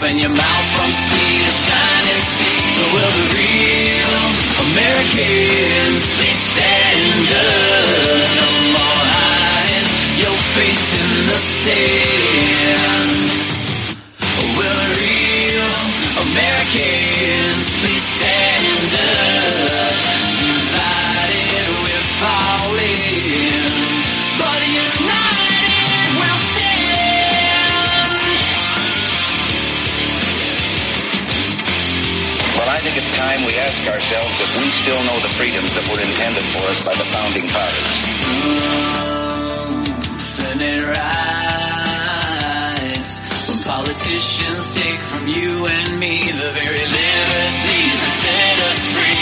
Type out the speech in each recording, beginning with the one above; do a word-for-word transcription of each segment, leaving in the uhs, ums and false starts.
open your mouth from sea to shining sea. Will the real Americans please stand up? No more hiding your face in the sand. Will the real Americans please stand up? Divided we're falling, but united we'll stand. Well, I think it's time we ask ourselves if we still know the freedoms that were intended for us by the founding fathers. Oh, Senate rights. When politicians take from you and me the very liberties that set us free.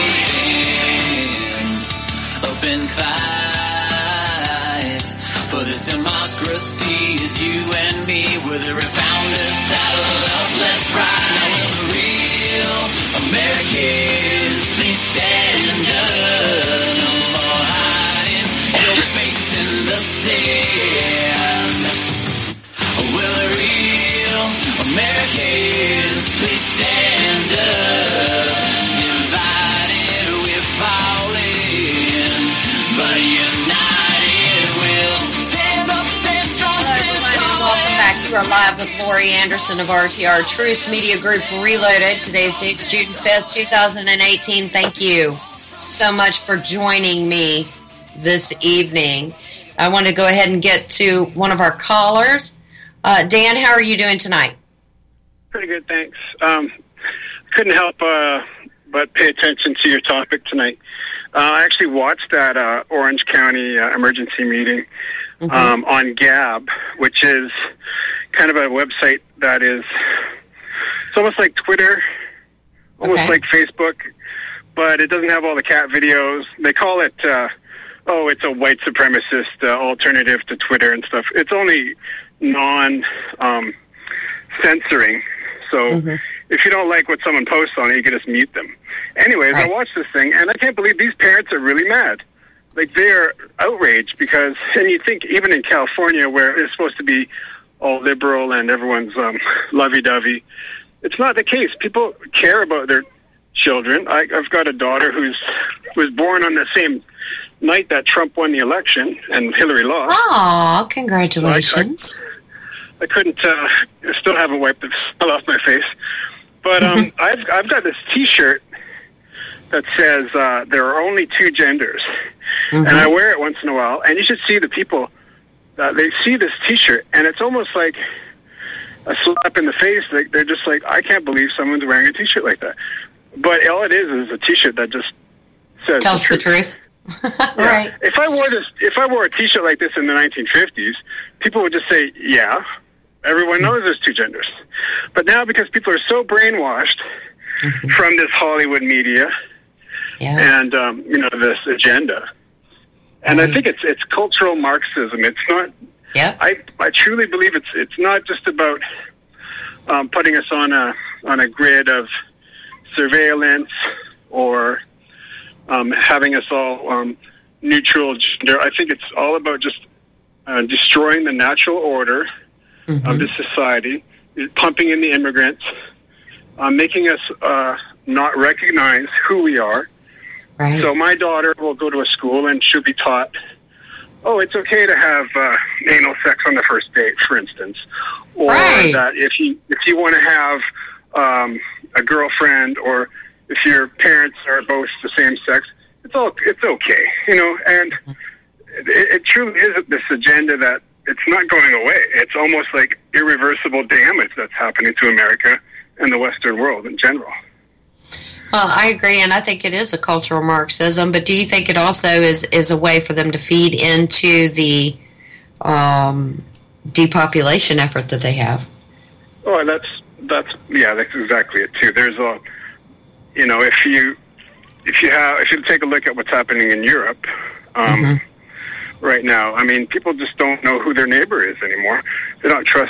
So stand up and fight for this democracy is you and me. We're the resounding saddle up, let's ride. Now we're the real Americans, please stand up. No more hiding your face in the sand. We're the real Americans, please stand up. Divided we're falling, but united we'll stand up, stand strong, Hello, stand everybody. tall. Welcome back. You are live with Lori Anderson of R T R Truth Media Group Reloaded. Today's date's June fifth, twenty eighteen. Thank you so much for joining me this evening. I want to go ahead and get to one of our callers. Uh, Dan, how are you doing tonight? Pretty good, thanks. Um, couldn't help uh, but pay attention to your topic tonight. Uh, I actually watched that uh, Orange County uh, emergency meeting um, mm-hmm. on Gab, which is kind of a website that is, it's almost like Twitter, almost Okay. like Facebook, but it doesn't have all the cat videos. They call it, uh, oh, it's a white supremacist uh, alternative to Twitter and stuff. It's only non-censoring. Um, so mm-hmm. if you don't like what someone posts on it, you can just mute them. Anyways, right. I watched this thing, and I can't believe these parents are really mad. Like, they're outraged because, and you think even in California where it's supposed to be all liberal and everyone's um, lovey-dovey, it's not the case. People care about their children. I, I've got a daughter who's was born on the same night that Trump won the election and Hillary lost. Aw, congratulations. So I, I, I couldn't, uh, I still haven't wiped the smell off my face. But um, I've, I've got this T-shirt that says uh, there are only two genders. Mm-hmm. And I wear it once in a while. And you should see the people, uh, they see this T-shirt, and it's almost like a slap in the face. They, they're just like, I can't believe someone's wearing a T-shirt like that. But all it is is a T-shirt that just says Tells the truth. The truth. Yeah. Right. If I wore this, if I wore a T-shirt like this in the nineteen fifties, people would just say, "Yeah, everyone knows there's two genders." But now, because people are so brainwashed mm-hmm. from this Hollywood media yeah. and um, you know this agenda, and mm-hmm. I think it's it's cultural Marxism. It's not. Yeah. I I truly believe it's it's not just about um, putting us on a on a grid of surveillance or um, having us all um, neutral gender. I think it's all about just uh, destroying the natural order mm-hmm. of the society, pumping in the immigrants, uh, making us uh, not recognize who we are. Right. So my daughter will go to a school and she'll be taught, oh, it's okay to have uh, anal sex on the first date, for instance, or right. that if you if you want to have um, a girlfriend, or if your parents are both the same sex, it's all it's okay, you know. And it, it truly is this agenda that it's not going away. It's almost like irreversible damage that's happening to America and the Western world in general. Well, I agree, and I think it is a cultural Marxism, but do you think it also is, is a way for them to feed into the um, depopulation effort that they have? Oh, that's, that's, yeah, that's exactly it, too. There's a, you know, if you, if you have, if you take a look at what's happening in Europe um, mm-hmm. right now, I mean, people just don't know who their neighbor is anymore. They don't trust,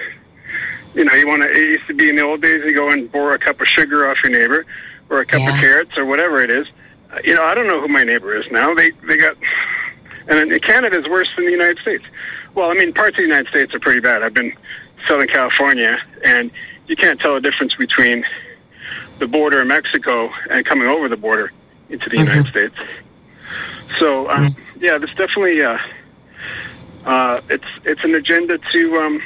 you know, you want to, it used to be in the old days, you go and borrow a cup of sugar off your neighbor, or a cup yeah. of carrots, or whatever it is. Uh, you know, I don't know who my neighbor is now. They they got, and then Canada's worse than the United States. Well, I mean, parts of the United States are pretty bad. I've been Southern California, and you can't tell the difference between the border in Mexico and coming over the border into the mm-hmm. United States. So, um, mm-hmm. yeah, there's definitely uh, uh, it's it's an agenda to um,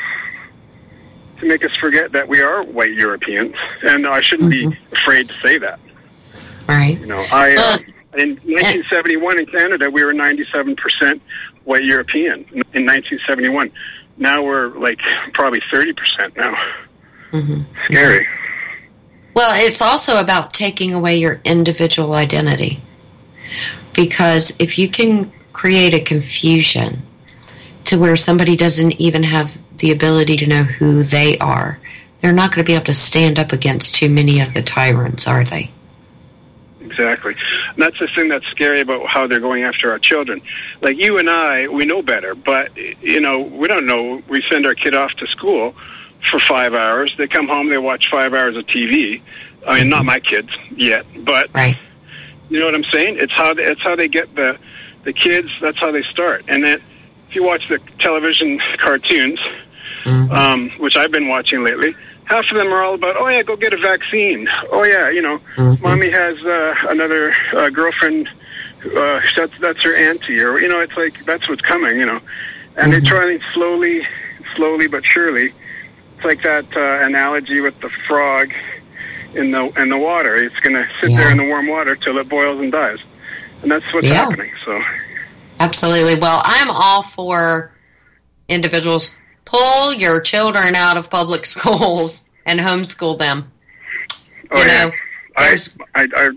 to make us forget that we are white Europeans, and I shouldn't mm-hmm. be afraid to say that. Right. You know, I uh, in nineteen seventy-one in Canada we were ninety-seven percent white European in nineteen seventy-one. Now we're like probably thirty percent now. Mm-hmm. Scary. Well, it's also about taking away your individual identity. Because if you can create a confusion to where somebody doesn't even have the ability to know who they are, they're not going to be able to stand up against too many of the tyrants, are they? Exactly. And that's the thing that's scary about how they're going after our children. Like you and I, we know better, but, you know, we don't know. We send our kid off to school for five hours. They come home, they watch five hours of T V. I mean, not my kids yet, but... Right. You know what I'm saying? It's how they, it's how they get the the kids. That's how they start. And then if you watch the television cartoons, mm-hmm. um, which I've been watching lately, half of them are all about, oh yeah, go get a vaccine. Oh yeah, you know, mm-hmm. mommy has uh, another uh, girlfriend. Uh, that's that's her auntie, or you know, it's like that's what's coming. You know, and mm-hmm. they're trying slowly, slowly but surely. It's like that uh, analogy with the frog in the in the water. It's going to sit yeah. there in the warm water till it boils and dies, and that's what's yeah. happening. So, absolutely. Well, I'm all for individuals pull your children out of public schools and homeschool them. Oh you yeah, know, I, I, I,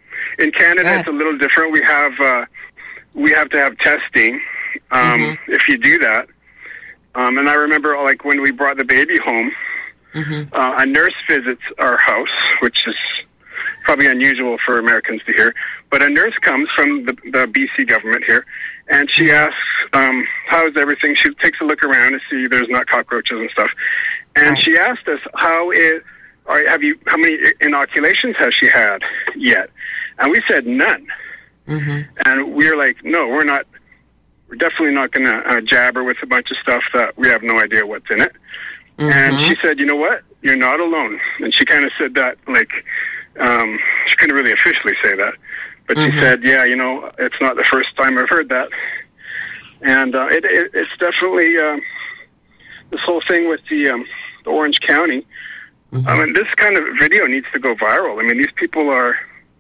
in Canada it's a little different. We have uh, we have to have testing. Um, mm-hmm. If you do that, um, and I remember like when we brought the baby home. Mm-hmm. Uh, a nurse visits our house, which is probably unusual for Americans to hear, but a nurse comes from the, the B C government here, and she asks, um, how's everything? She takes a look around to see there's not cockroaches and stuff, and she asked us, how is, or have you, how many inoculations has she had yet? And we said none. Mm-hmm. And we were like, no, we're not, we're definitely not going to uh, jab her with a bunch of stuff that we have no idea what's in it. Mm-hmm. And she said, you know what? You're not alone. And she kind of said that, like, um, she couldn't really officially say that. But mm-hmm. she said, yeah, you know, it's not the first time I've heard that. And uh, it, it, it's definitely uh, this whole thing with the, um, the Orange County. Mm-hmm. I mean, this kind of video needs to go viral. I mean, these people are,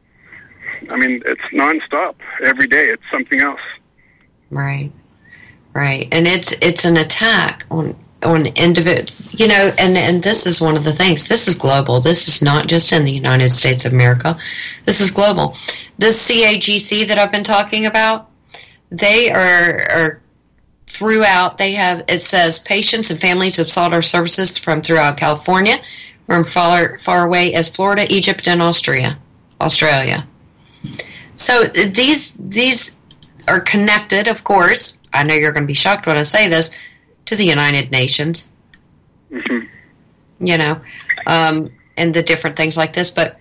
I mean, it's nonstop. Every day it's something else. Right, right. And it's it's an attack on... on individual, you know, and, and this is one of the things. This is global. This is not just in the United States of America. This is global. This C A G C that I've been talking about, they are, are throughout, they have, it says, patients and families have sought our services from throughout California, from far, far away as Florida, Egypt, and Austria, Australia. So these these are connected, of course. I know you're going to be shocked when I say this, to the United Nations, mm-hmm. you know, um, and the different things like this. But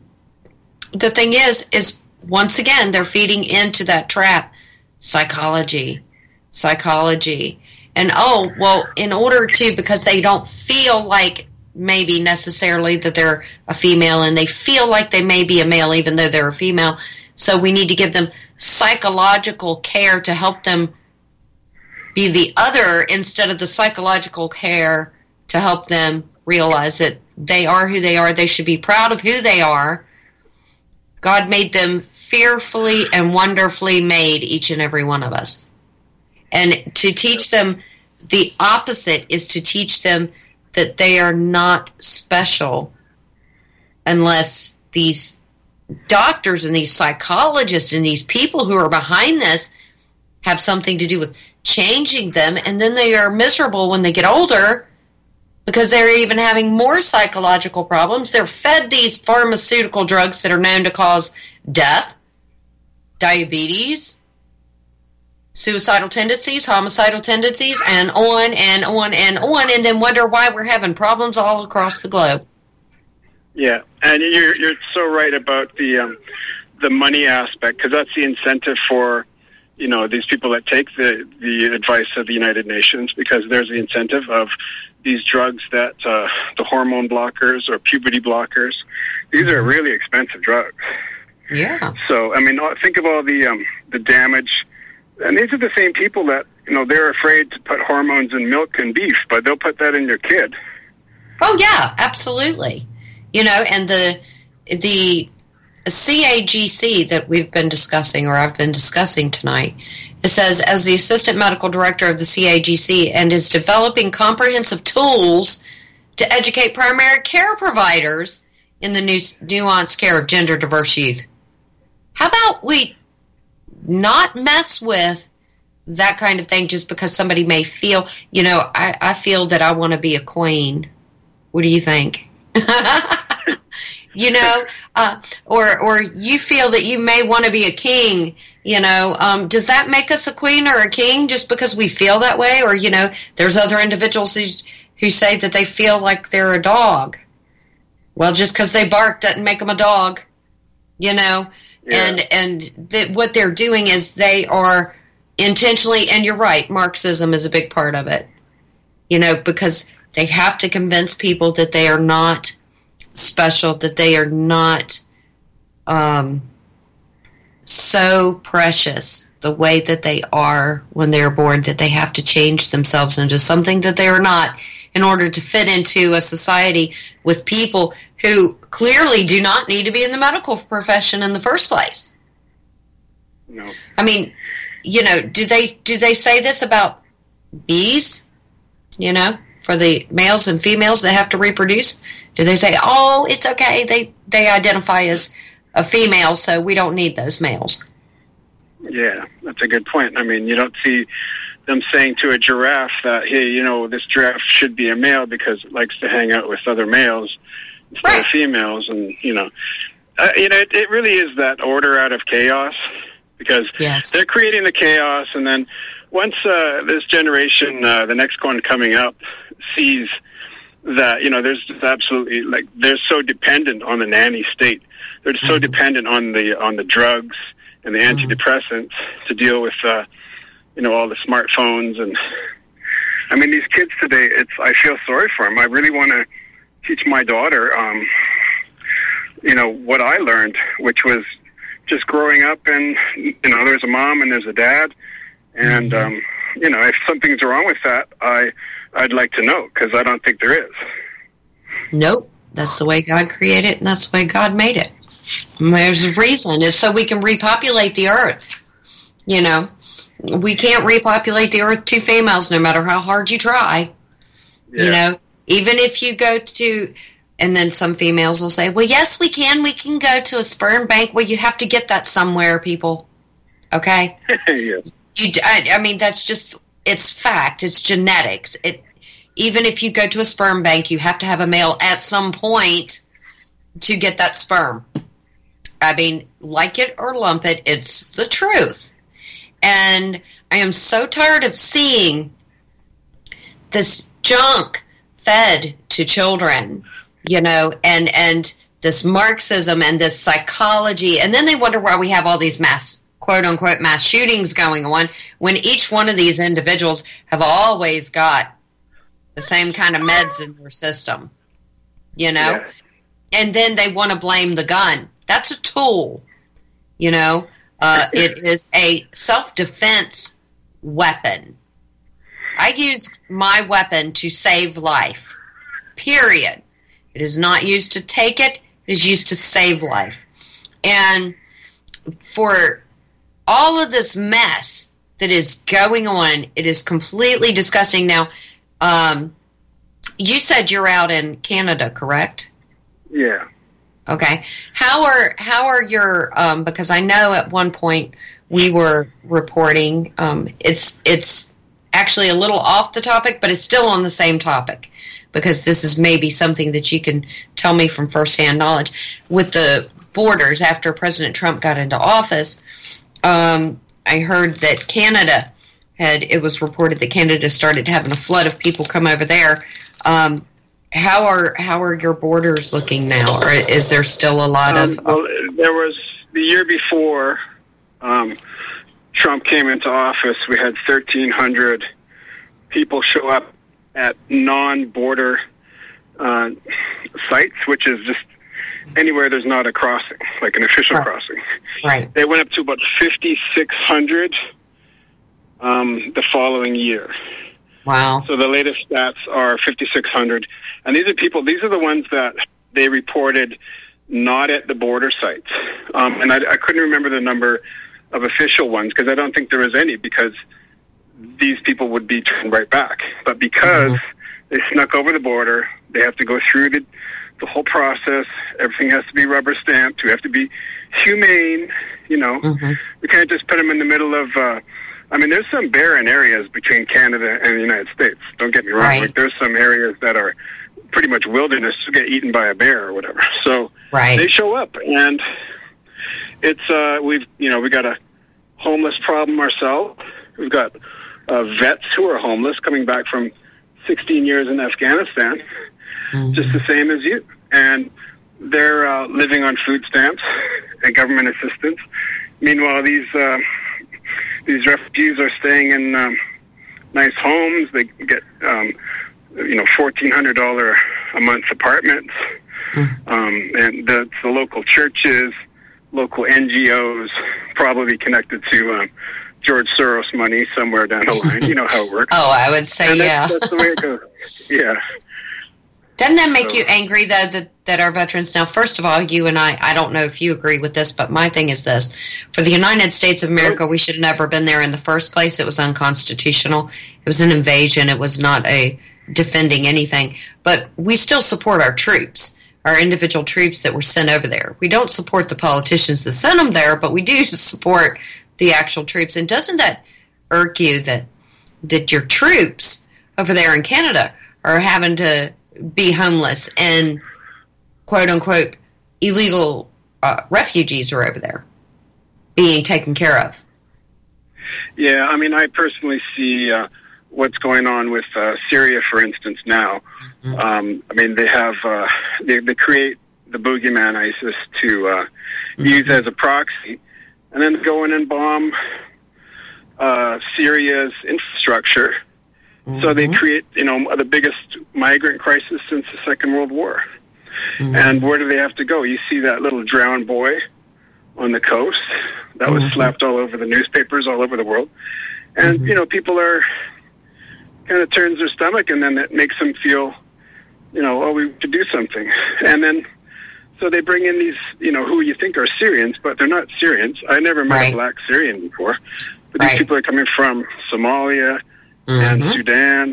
the thing is, is once again, they're feeding into that trap, psychology, psychology. And, oh, well, in order to, because they don't feel like maybe necessarily that they're a female, and they feel like they may be a male even though they're a female, so we need to give them psychological care to help them be the other instead of the psychological care to help them realize that they are who they are. They should be proud of who they are. God made them fearfully and wonderfully made, each and every one of us. And to teach them the opposite is to teach them that they are not special unless these doctors and these psychologists and these people who are behind this have something to do with changing them, and then they are miserable when they get older because they're even having more psychological problems. They're fed these pharmaceutical drugs that are known to cause death, diabetes, suicidal tendencies, homicidal tendencies, and on and on and on, and then wonder why we're having problems all across the globe. Yeah, and you're you're so right about the um, the money aspect, because that's the incentive for, you know, these people that take the, the advice of the United Nations, because there's the incentive of these drugs that uh, the hormone blockers or puberty blockers. These are really expensive drugs. Yeah. So I mean, think of all the um, the damage, and these are the same people that you know they're afraid to put hormones in milk and beef, but they'll put that in your kid. Oh yeah, absolutely. You know, and the the C A G C that we've been discussing, or I've been discussing tonight, it says, as the assistant medical director of the C A G C and is developing comprehensive tools to educate primary care providers in the new, nuanced care of gender diverse youth. How about we not mess with that kind of thing just because somebody may feel, you know, I, I feel that I want to be a queen. What do you think? You know, uh, or or you feel that you may want to be a king, you know, um, does that make us a queen or a king just because we feel that way? Or, you know, there's other individuals who, who say that they feel like they're a dog. Well, just because they bark doesn't make them a dog, you know. Yeah. And, and th- what they're doing is they are intentionally, and you're right, Marxism is a big part of it, you know, because they have to convince people that they are not special, that they are not um, so precious the way that they are when they are born, that they have to change themselves into something that they are not in order to fit into a society with people who clearly do not need to be in the medical profession in the first place. No. I mean, you know, do they do they say this about bees, you know, for the males and females that have to reproduce? Do they say, oh, it's okay, they, they identify as a female, so we don't need those males? Yeah, that's a good point. I mean, you don't see them saying to a giraffe that, hey, you know, this giraffe should be a male because it likes to hang out with other males instead right. of females. And, you know, uh, you know, it, it really is that order out of chaos, because yes. they're creating the chaos, and then once uh, this generation, uh, the next one coming up, sees that, you know, there's just absolutely, like, they're so dependent on the nanny state. They're so mm-hmm. dependent on the on the drugs and the antidepressants mm-hmm. to deal with, uh, you know, all the smartphones. And, I mean, these kids today, it's, I feel sorry for them. I really want to teach my daughter, um, you know, what I learned, which was just growing up and, you know, there's a mom and there's a dad. And, mm-hmm. um, you know, if something's wrong with that, I... I'd like to know, because I don't think there is. Nope. That's the way God created it, and that's the way God made it. And there's a reason. It's so we can repopulate the earth. You know, we can't repopulate the earth two females no matter how hard you try. Yeah. You know, even if you go to, and then some females will say, well, yes, we can. We can go to a sperm bank. Well, you have to get that somewhere, people. Okay? Yeah. You, I, I mean, that's just... It's fact. It's genetics. It, even if you go to a sperm bank, you have to have a male at some point to get that sperm. I mean, like it or lump it, it's the truth. And I am so tired of seeing this junk fed to children, you know, and, and this Marxism and this psychology. And then they wonder why we have all these mass quote-unquote mass shootings going on, when each one of these individuals have always got the same kind of meds in their system, you know? Yeah. And then they want to blame the gun. That's a tool, you know? Uh, it is a self-defense weapon. I use my weapon to save life, period. It is not used to take it. It is used to save life. And for all of this mess that is going on, it is completely disgusting. Now, um, you said you're out in Canada, correct? Yeah. Okay. How are how are your? Um, because I know at one point we were reporting. Um, it's it's actually a little off the topic, but it's still on the same topic, because this is maybe something that you can tell me from firsthand knowledge. With the borders, after President Trump got into office, Um, I heard that Canada had, it was reported that Canada started having a flood of people come over there. Um, how are how are your borders looking now? Or is there still a lot um, of... Well, there was, the year before um, Trump came into office, we had thirteen hundred people show up at non-border uh, sites, which is just anywhere there's not a crossing, like an official right. crossing. Right. They went up to about fifty-six hundred um, the following year. Wow. So the latest stats are fifty-six hundred. And these are people, these are the ones that they reported not at the border sites. Um, and I, I couldn't remember the number of official ones because I don't think there was any, because these people would be turned right back. But because mm-hmm. they snuck over the border, they have to go through the, the whole process. Everything has to be rubber stamped. We have to be humane, you know. Mm-hmm. We can't just put them in the middle of... Uh, I mean, there's some barren areas between Canada and the United States. Don't get me wrong. Right. Like, there's some areas that are pretty much wilderness to get eaten by a bear or whatever. So right. they show up, and it's uh, we've you know we got a homeless problem ourselves. We've got uh, vets who are homeless coming back from sixteen years in Afghanistan, mm-hmm. just the same as you, and they're uh, living on food stamps and government assistance. Meanwhile, these uh, these refugees are staying in um, nice homes. They get um, you know fourteen hundred dollar a month apartments, mm-hmm. um, and the, the local churches, local N G Os, probably connected to um, George Soros money somewhere down the line. You know how it works. Oh, I would say, and that's, yeah. That's the way it goes. Yeah. Doesn't that make so, you angry, though, that, that our veterans... Now, first of all, you and I, I don't know if you agree with this, but my thing is this. For the United States of America, we should have never been there in the first place. It was unconstitutional. It was an invasion. It was not a defending anything. But we still support our troops, our individual troops that were sent over there. We don't support the politicians that sent them there, but we do support the actual troops. And doesn't that irk you that that your troops over there in Canada are having to be homeless and quote-unquote illegal uh, refugees are over there being taken care of? Yeah, I mean, I personally see uh, what's going on with uh, Syria, for instance, now. Mm-hmm. Um, I mean, they have, uh, they, they create the boogeyman ISIS to uh, mm-hmm. use as a proxy, and then go in and bomb uh, Syria's infrastructure. Mm-hmm. So they create, you know, the biggest migrant crisis since the Second World War. Mm-hmm. And where do they have to go? You see that little drowned boy on the coast. That was mm-hmm. slapped all over the newspapers all over the world. And, mm-hmm. you know, people are kind of turns their stomach, and then it makes them feel, you know, oh, we could do something. And then, so they bring in these, you know, who you think are Syrians, but they're not Syrians. I never met right. a black Syrian before. But these right. people are coming from Somalia, and mm-hmm. Sudan,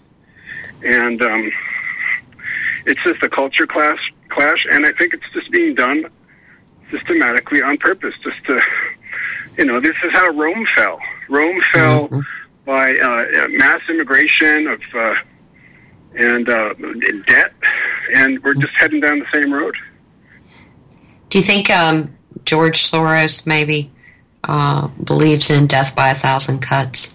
and um, it's just a culture clash, clash, and I think it's just being done systematically on purpose, just to, you know, this is how Rome fell. Rome fell mm-hmm. by uh, mass immigration of uh, and uh, debt, and we're just heading down the same road. Do you think um, George Soros maybe uh, believes in death by a thousand cuts?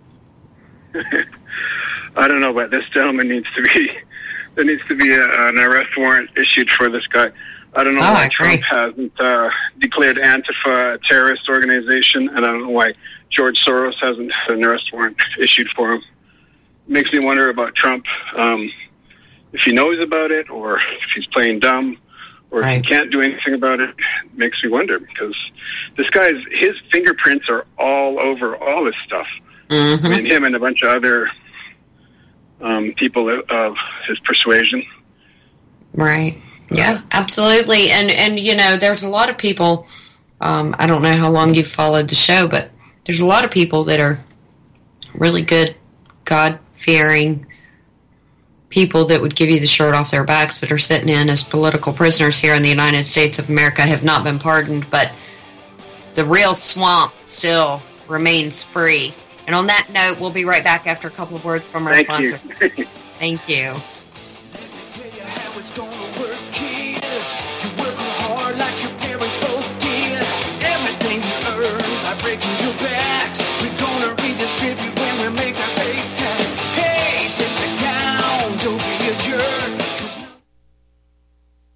I don't know, but this gentleman needs to be, there needs to be a, an arrest warrant issued for this guy. I don't know oh, why Trump hasn't uh, declared Antifa a terrorist organization, and I don't know why George Soros hasn't had an arrest warrant issued for him. It makes me wonder about Trump, um, if he knows about it, or if he's playing dumb, or if right. he can't do anything about it. It makes me wonder, because this guy's, his fingerprints are all over all this stuff. Mm-hmm. I mean, him and a bunch of other um, people of his persuasion. Right. Yeah, absolutely. And, and you know, there's a lot of people, um, I don't know how long you've followed the show, but there's a lot of people that are really good, God-fearing people that would give you the shirt off their backs that are sitting in as political prisoners here in the United States of America, have not been pardoned, but the real swamp still remains free. And on that note, we'll be right back after a couple of words from our Thank sponsor. You. Thank you. Let me tell you how it's gonna work, kids. You're working hard like your parents both did. Everything you earn by breaking your backs, we're gonna redistribute when we make our pay tax. Hey, sit down, don't be a jerk. Home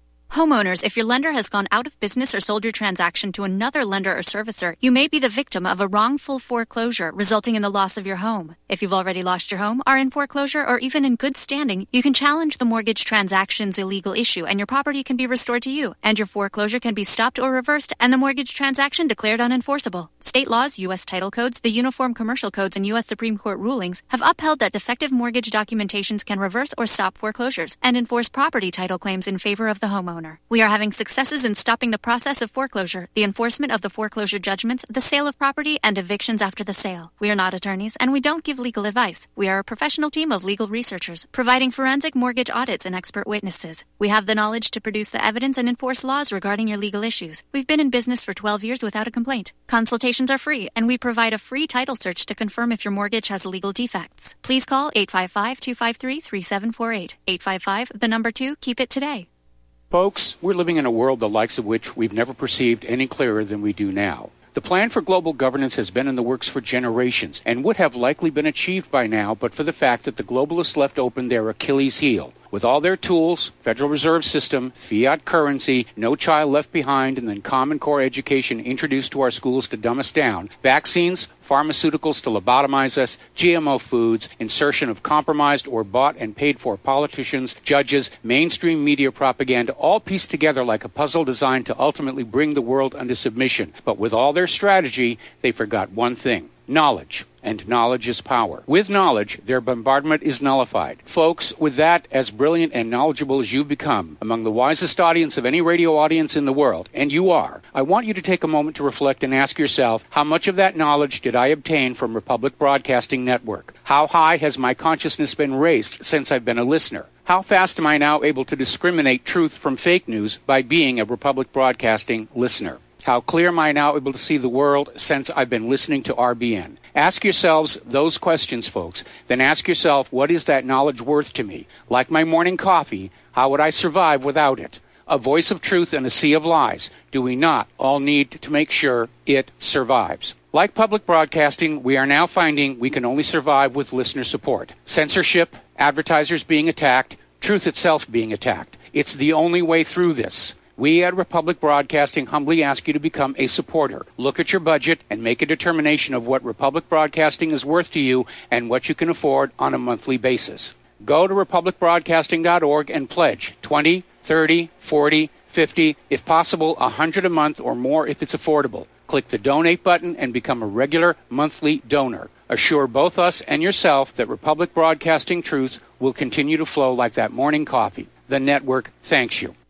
Homeowners, if your lender has gone out of business or sold your transaction to another lender or servicer, you may be the victim of a wrongful foreclosure, resulting in the loss of your home. If you've already lost your home, are in foreclosure, or even in good standing, you can challenge the mortgage transaction's illegal issue, and your property can be restored to you, and your foreclosure can be stopped or reversed, and the mortgage transaction declared unenforceable. State laws, U S title codes, the Uniform Commercial Codes, and U S Supreme Court rulings have upheld that defective mortgage documentations can reverse or stop foreclosures and enforce property title claims in favor of the homeowner. We are having successes in stopping the process of foreclosure, the enforcement of the foreclosure judgments, the sale of property, and evictions after the sale. We are not attorneys, and we don't give legal advice. We are a professional team of legal researchers, providing forensic mortgage audits and expert witnesses. We have the knowledge to produce the evidence and enforce laws regarding your legal issues. We've been in business for twelve years without a complaint. Consultations are free, and we provide a free title search to confirm if your mortgage has legal defects. Please call eight five five, two five three, three seven four eight. eight five five, the number two, keep it today. Folks, we're living in a world the likes of which we've never perceived any clearer than we do now. The plan for global governance has been in the works for generations and would have likely been achieved by now but for the fact that the globalists left open their Achilles heel. With all their tools, Federal Reserve System, fiat currency, no child left behind, and then Common Core education introduced to our schools to dumb us down, vaccines, pharmaceuticals to lobotomize us, G M O foods, insertion of compromised or bought and paid for politicians, judges, mainstream media propaganda, all pieced together like a puzzle designed to ultimately bring the world under submission. But with all their strategy, they forgot one thing: knowledge. And knowledge is power. With knowledge, their bombardment is nullified. Folks, with that, as brilliant and knowledgeable as you've become, among the wisest audience of any radio audience in the world, and you are, I want you to take a moment to reflect and ask yourself, how much of that knowledge did I obtain from Republic Broadcasting Network? How high has my consciousness been raised since I've been a listener? How fast am I now able to discriminate truth from fake news by being a Republic Broadcasting listener? How clear am I now able to see the world since I've been listening to R B N? Ask yourselves those questions, folks. Then ask yourself, what is that knowledge worth to me? Like my morning coffee, how would I survive without it? A voice of truth in a sea of lies. Do we not all need to make sure it survives? Like public broadcasting, we are now finding we can only survive with listener support. Censorship, advertisers being attacked, truth itself being attacked. It's the only way through this. We at Republic Broadcasting humbly ask you to become a supporter. Look at your budget and make a determination of what Republic Broadcasting is worth to you and what you can afford on a monthly basis. Go to republic broadcasting dot org and pledge twenty, thirty, forty, fifty, if possible one hundred a month or more if it's affordable. Click the donate button and become a regular monthly donor. Assure both us and yourself that Republic Broadcasting truth will continue to flow like that morning coffee. The network thanks you.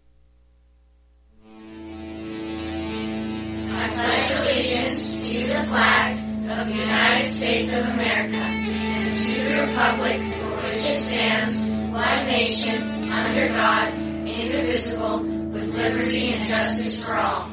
I pledge allegiance to the flag of the United States of America and to the republic for which it stands, one nation, under God, indivisible, with liberty and justice for all.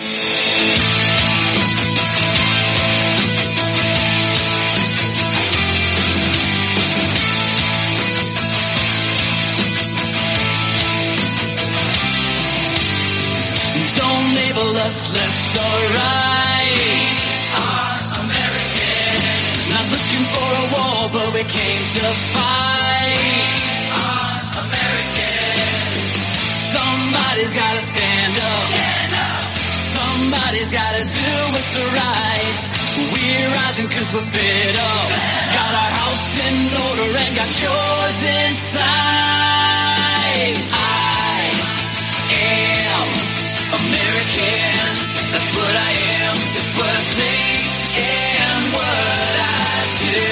Don't label us left or right. Our Americans. Not looking for a war, but we came to fight. Our Americans. Somebody's gotta stand up. Stand up. Somebody's gotta do what's right. We're rising cause we're fed up. Got our house in order and got yours inside. I am American, that's what I am, that's what I think, and what I do.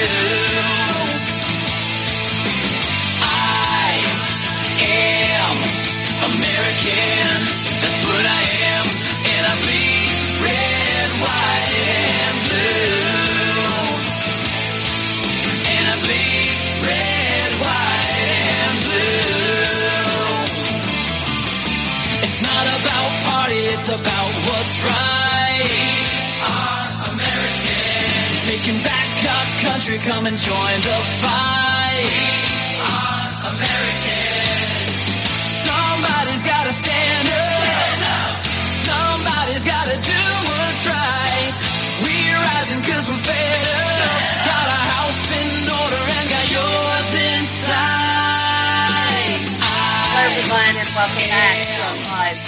I am American, that's what I am, and I bleed red, white, and blue. And I bleed red, white, and blue. It's not about party, it's about what's right. Our American. Taking back our country, come and join the fight. Our American. Somebody's gotta stand up. Stand up. Somebody's gotta do what's right. We're rising cause we're fed up. Got our house in order and got yours inside. Hello everyone and welcome back to Live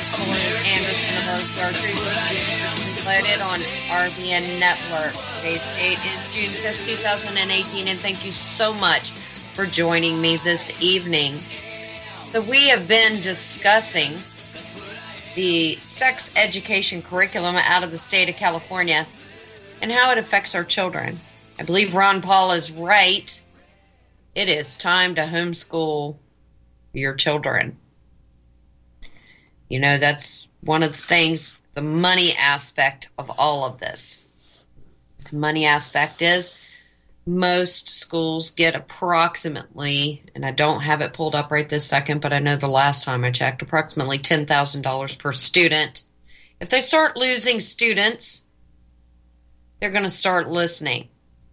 R T R Truth Reloaded on R B N Network. Today's date is June fifth, twenty eighteen, and thank you so much for joining me this evening. So we have been discussing the sex education curriculum out of the state of California and how it affects our children. I believe Ron Paul is right. It is time to homeschool your children. You know, that's one of the things, the money aspect of all of this. The money aspect is most schools get approximately, and I don't have it pulled up right this second, but I know the last time I checked, approximately ten thousand dollars per student. If they start losing students, they're going to start listening.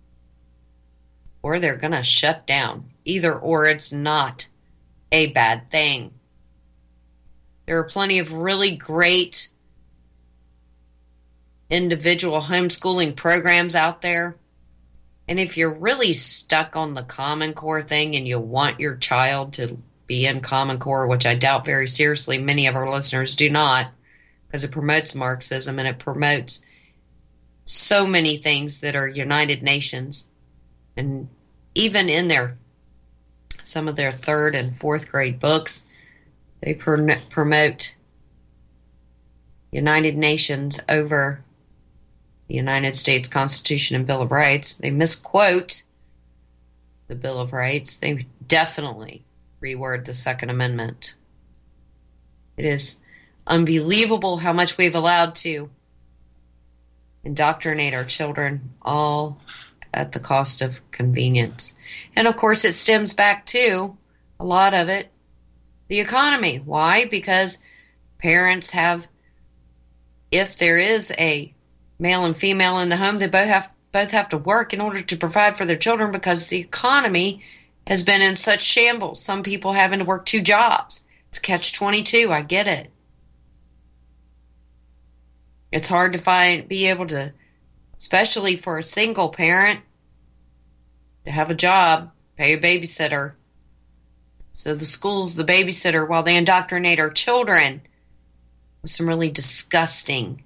Or they're going to shut down. Either or, it's not a bad thing. There are plenty of really great individual homeschooling programs out there. And if you're really stuck on the Common Core thing and you want your child to be in Common Core, which I doubt very seriously many of our listeners do not, because it promotes Marxism and it promotes so many things that are United Nations. And even in their some of their third and fourth grade books, they pr- promote United Nations over the United States Constitution and Bill of Rights. They misquote the Bill of Rights. They definitely reword the Second Amendment. It is unbelievable how much we've allowed to indoctrinate our children, all at the cost of convenience. And of course it stems back to, a lot of it, the economy. Why? Because parents have, if there is a male and female in the home, they both have both have to work in order to provide for their children because the economy has been in such shambles. Some people having to work two jobs. It's catch twenty-two. I get it. It's hard to find, be able to, especially for a single parent, to have a job, pay a babysitter. So the school's the babysitter while they indoctrinate our children with some really disgusting,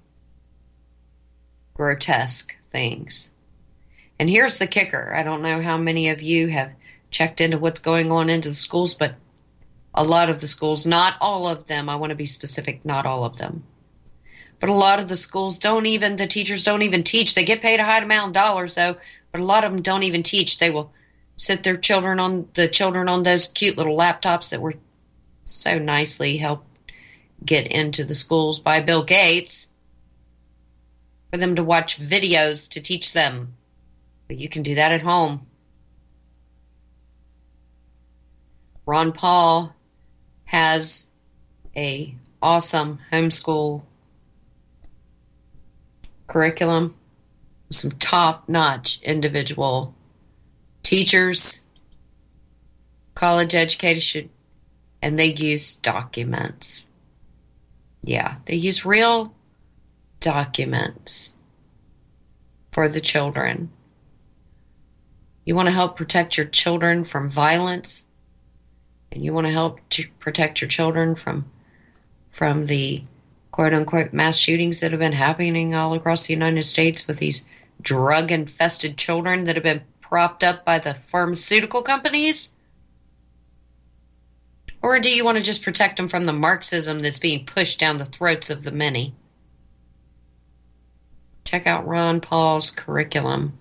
grotesque things. And here's the kicker. I don't know how many of you have checked into what's going on into the schools, but a lot of the schools, not all of them, I want to be specific, not all of them, but a lot of the schools don't even, the teachers don't even teach. They get paid a high amount of dollars, though, but a lot of them don't even teach. They will sit their children on the children on those cute little laptops that were so nicely helped get into the schools by Bill Gates for them to watch videos to teach them. But you can do that at home. Ron Paul has a awesome homeschool curriculum, some top-notch individual teachers, college education, and they use documents. Yeah, they use real documents for the children. You want to help protect your children from violence, and you want to help to protect your children from from the quote-unquote mass shootings that have been happening all across the United States with these drug-infested children that have been propped up by the pharmaceutical companies? Or do you want to just protect them from the Marxism that's being pushed down the throats of the many? Check out Ron Paul's curriculum.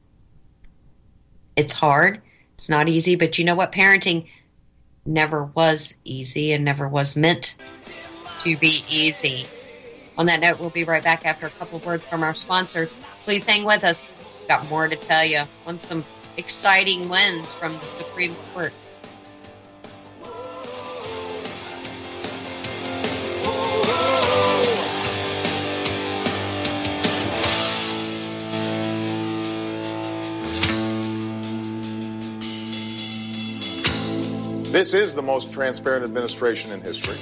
It's hard. It's not easy, but you know what? Parenting never was easy and never was meant to be easy. On that note, we'll be right back after a couple of words from our sponsors. Please hang with us. Got more to tell you on some exciting wins from the Supreme Court. This is the most transparent administration in history.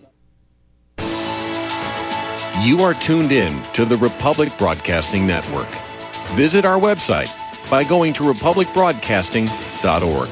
You are tuned in to the Republic Broadcasting Network. Visit our website by going to republic broadcasting dot org.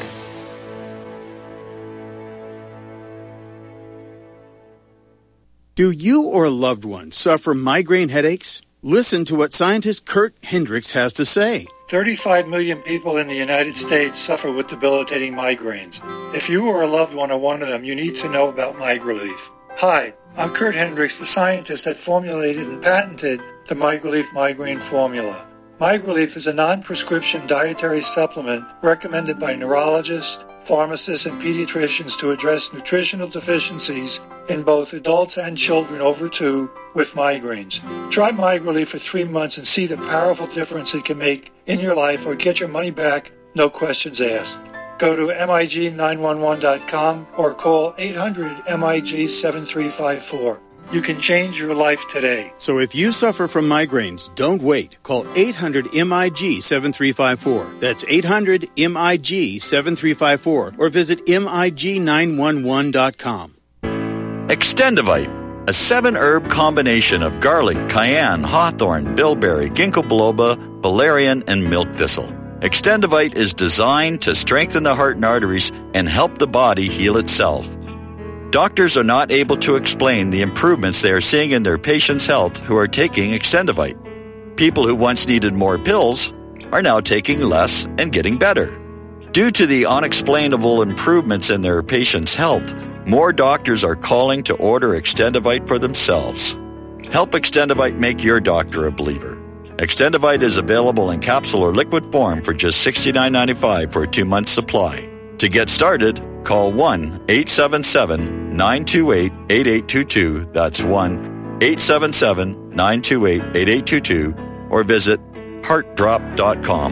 Do you or a loved one suffer migraine headaches? Listen to what scientist Kurt Hendricks has to say. thirty-five million people in the United States suffer with debilitating migraines. If you or a loved one are one of them, you need to know about MigraLief. Hi, I'm Kurt Hendricks, the scientist that formulated and patented the MigraLief migraine formula. MigraLief is a non-prescription dietary supplement recommended by neurologists, pharmacists, and pediatricians to address nutritional deficiencies in both adults and children over two with migraines. Try MigraLief for three months and see the powerful difference it can make in your life, or get your money back, no questions asked. Go to M I G nine one one dot com or call eight hundred M I G seven three five four. You can change your life today. So if you suffer from migraines, don't wait. Call eight hundred M I G seven three five four. That's eight hundred M I G seven three five four, or visit M I G nine one one dot com. Extendivite, a seven-herb combination of garlic, cayenne, hawthorn, bilberry, ginkgo biloba, valerian, and milk thistle. Extendivite is designed to strengthen the heart and arteries and help the body heal itself. Doctors are not able to explain the improvements they are seeing in their patients' health who are taking Extendivite. People who once needed more pills are now taking less and getting better. Due to the unexplainable improvements in their patients' health, more doctors are calling to order Extendivite for themselves. Help Extendivite make your doctor a believer. Extendivite is available in capsule or liquid form for just sixty-nine ninety-five for a two-month supply. To get started, call one eight seven seven nine two eight eight eight two two. That's one eight seven seven nine two eight eight eight two two, or visit heart drop dot com.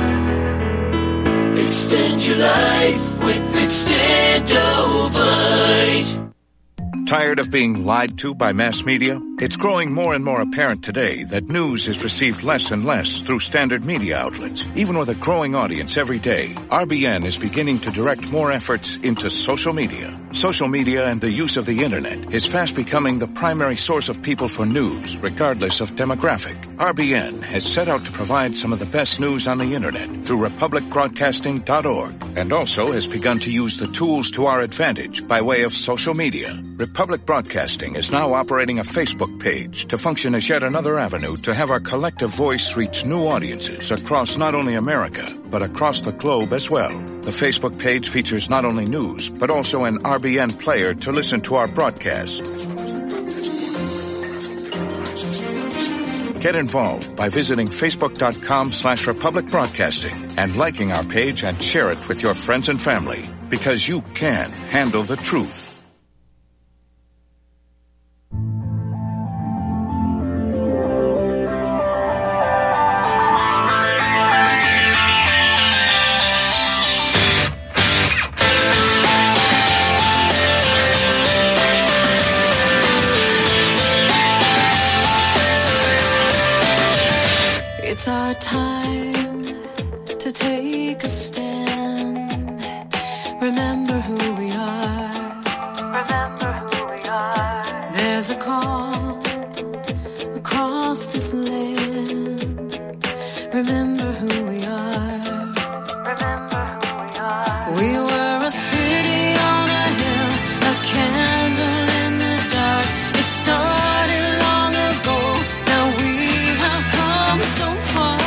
Extend your life with Extendovite. Tired of being lied to by mass media? It's growing more and more apparent today that news is received less and less through standard media outlets. Even with a growing audience every day, R B N is beginning to direct more efforts into social media. Social media and the use of the internet is fast becoming the primary source of people for news, regardless of demographic. R B N has set out to provide some of the best news on the internet through republic broadcasting dot org, and also has begun to use the tools to our advantage by way of social media. Republic Broadcasting is now operating a Facebook page to function as yet another avenue to have our collective voice reach new audiences across not only America, but across the globe as well. The Facebook page features not only news, but also an R B N player to listen to our broadcast. Get involved by visiting facebook.com slash Republic Broadcasting and liking our page and share it with your friends and family, because you can handle the truth. It's our time to take a stand. Remember who we are. Remember who we are. There's a call across this land. Remember who we are. Remember who we are. We were a city on a hill, a candle in the dark. It started long ago. Now we have come so far.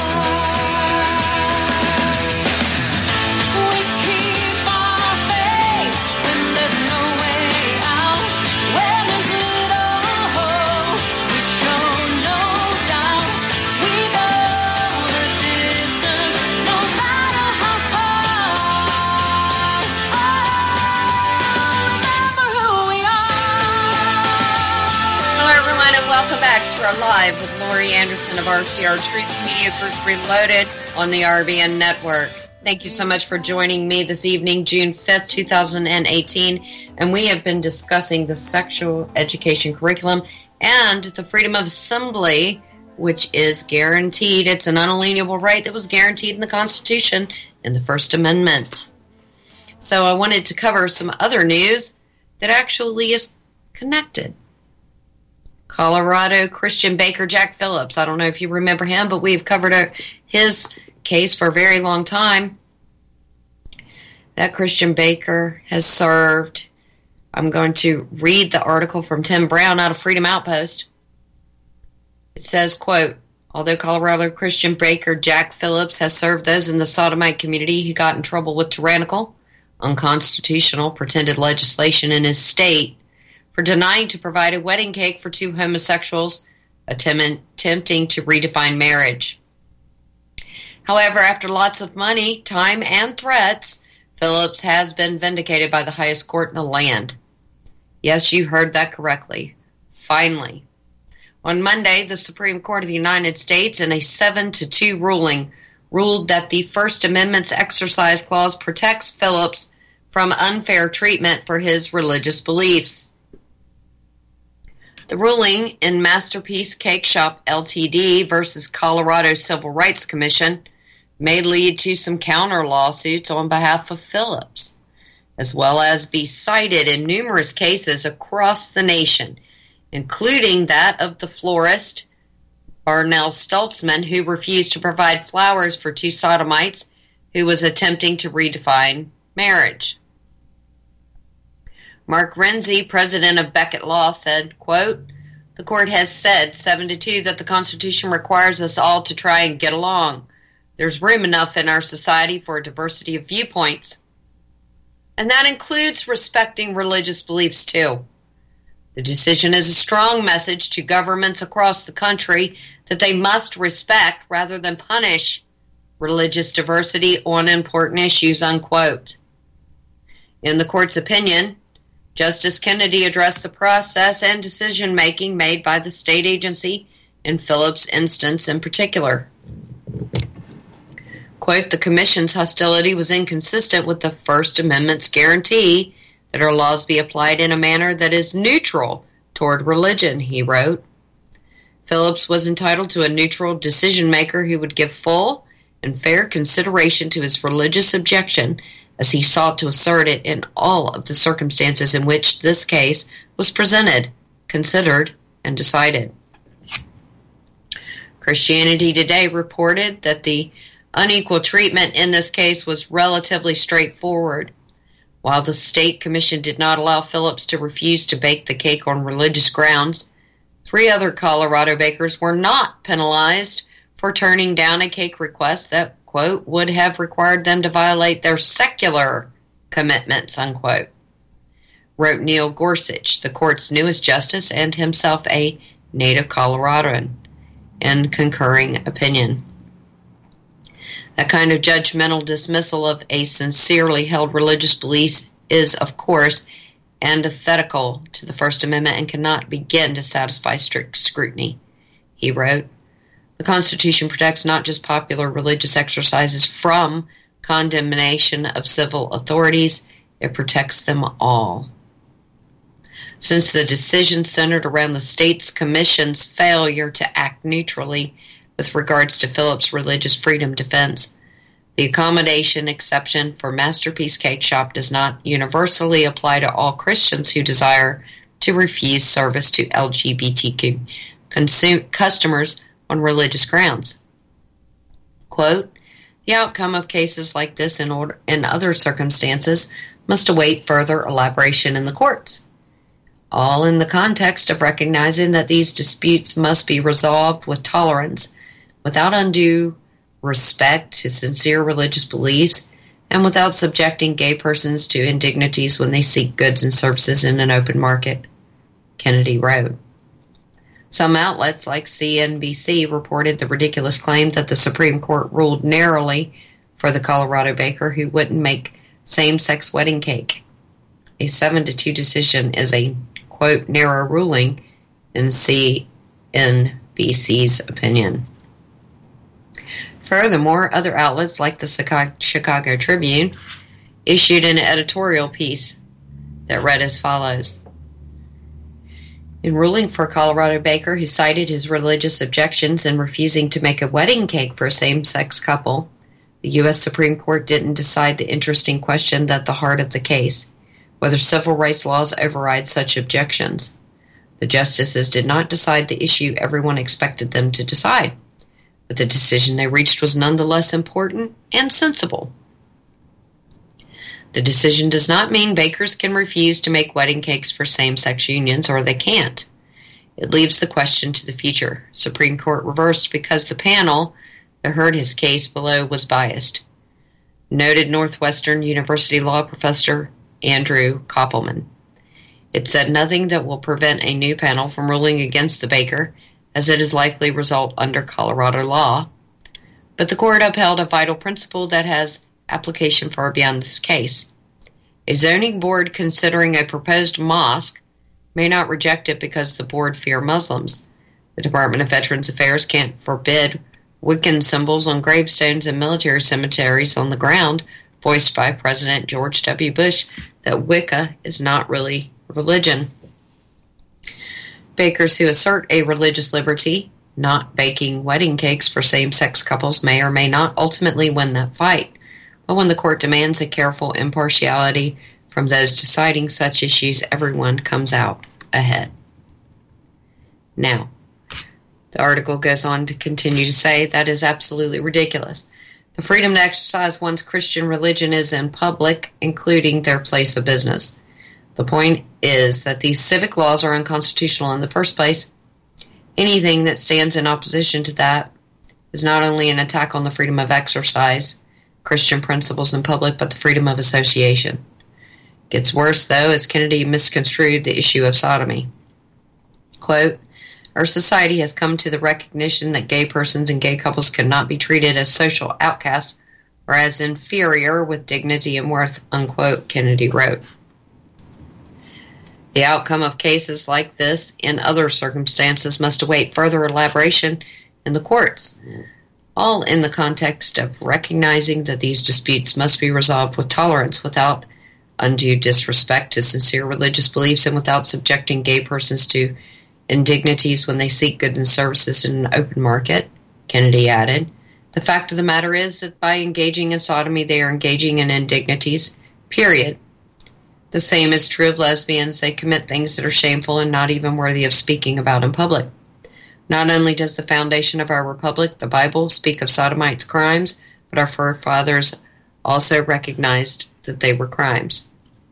Welcome back to our Live with Lori Anderson of R T R Truth Media Group Reloaded on the R B N Network. Thank you so much for joining me this evening, June fifth, twenty eighteen, and we have been discussing the sexual education curriculum and the freedom of assembly, which is guaranteed. It's an unalienable right that was guaranteed in the Constitution in the First Amendment. So I wanted to cover some other news that actually is connected. Colorado Christian baker Jack Phillips. I don't know if you remember him, but we've covered a, his case for a very long time. That Christian baker has served I'm going to read the article from Tim Brown out of Freedom Outpost. It says, quote, although Colorado Christian baker Jack Phillips has served those in the sodomite community, he got in trouble with tyrannical, unconstitutional, pretended legislation in his state for denying to provide a wedding cake for two homosexuals attempting to redefine marriage. However, after lots of money, time, and threats, Phillips has been vindicated by the highest court in the land. Yes, you heard that correctly. Finally. On Monday, the Supreme Court of the United States, in a seven to two ruling, ruled that the First Amendment's exercise clause protects Phillips from unfair treatment for his religious beliefs. The ruling in Masterpiece Cake Shop L T D versus Colorado Civil Rights Commission may lead to some counter lawsuits on behalf of Phillips, as well as be cited in numerous cases across the nation, including that of the florist Barnell Stoltzman, who refused to provide flowers for two sodomites who was attempting to redefine marriage. Mark Renzi, president of Beckett Law, said, quote, the court has said, seven to two, that the Constitution requires us all to try and get along. There's room enough in our society for a diversity of viewpoints. And that includes respecting religious beliefs, too. The decision is a strong message to governments across the country that they must respect rather than punish religious diversity on important issues, unquote. In the court's opinion, Justice Kennedy addressed the process and decision-making made by the state agency in Phillips' instance in particular. Quote, the commission's hostility was inconsistent with the First Amendment's guarantee that our laws be applied in a manner that is neutral toward religion, he wrote. Phillips was entitled to a neutral decision-maker who would give full and fair consideration to his religious objection as he sought to assert it in all of the circumstances in which this case was presented, considered, and decided. Christianity Today reported that the unequal treatment in this case was relatively straightforward. While the state commission did not allow Phillips to refuse to bake the cake on religious grounds, three other Colorado bakers were not penalized for turning down a cake request that, quote, would have required them to violate their secular commitments, unquote, wrote Neil Gorsuch, the court's newest justice and himself a native Coloradoan, in concurring opinion. That kind of judgmental dismissal of a sincerely held religious belief is, of course, antithetical to the First Amendment and cannot begin to satisfy strict scrutiny, he wrote. The Constitution protects not just popular religious exercises from condemnation of civil authorities, it protects them all. Since the decision centered around the state's commission's failure to act neutrally with regards to Phillips' religious freedom defense, the accommodation exception for Masterpiece Cake Shop does not universally apply to all Christians who desire to refuse service to L G B T Q consum- customers on religious grounds. Quote, the outcome of cases like this in, order, in other circumstances must await further elaboration in the courts, all in the context of recognizing that these disputes must be resolved with tolerance, without undue respect to sincere religious beliefs, and without subjecting gay persons to indignities when they seek goods and services in an open market, Kennedy wrote. Some outlets like C N B C reported the ridiculous claim that the Supreme Court ruled narrowly for the Colorado baker who wouldn't make same-sex wedding cake. A seven to two decision is a, quote, narrow ruling in C N B C's opinion. Furthermore, other outlets like the Chicago Tribune issued an editorial piece that read as follows. In ruling for Colorado baker who cited his religious objections in refusing to make a wedding cake for a same-sex couple, the U S Supreme Court didn't decide the interesting question at the heart of the case, whether civil rights laws override such objections. The justices did not decide the issue everyone expected them to decide, but the decision they reached was nonetheless important and sensible. The decision does not mean bakers can refuse to make wedding cakes for same-sex unions, or they can't. It leaves the question to the future. Supreme Court reversed because the panel that heard his case below was biased. Noted Northwestern University law professor Andrew Koppelman. It said nothing that will prevent a new panel from ruling against the baker, as it is likely result under Colorado law. But the court upheld a vital principle that has application far beyond this case. A zoning board considering a proposed mosque may not reject it because the board fear Muslims. The Department of Veterans Affairs can't forbid Wiccan symbols on gravestones and military cemeteries on the ground, voiced by President George W. Bush that Wicca is not really religion. Bakers who assert a religious liberty, not baking wedding cakes for same-sex couples, may or may not ultimately win that fight. But when the court demands a careful impartiality from those deciding such issues, everyone comes out ahead. Now, the article goes on to continue to say that is absolutely ridiculous. The freedom to exercise one's Christian religion is in public, including their place of business. The point is that these civic laws are unconstitutional in the first place. Anything that stands in opposition to that is not only an attack on the freedom of exercise, Christian principles in public, but the freedom of association. It gets worse, though, as Kennedy misconstrued the issue of sodomy. Quote, our society has come to the recognition that gay persons and gay couples cannot be treated as social outcasts or as inferior with dignity and worth, unquote, Kennedy wrote. The outcome of cases like this in other circumstances must await further elaboration in the courts, all in the context of recognizing that these disputes must be resolved with tolerance without undue disrespect to sincere religious beliefs and without subjecting gay persons to indignities when they seek goods and services in an open market, Kennedy added. The fact of the matter is that by engaging in sodomy, they are engaging in indignities, period. The same is true of lesbians. They commit things that are shameful and not even worthy of speaking about in public. Not only does the foundation of our republic, the Bible, speak of sodomites' crimes, but our forefathers also recognized that they were crimes.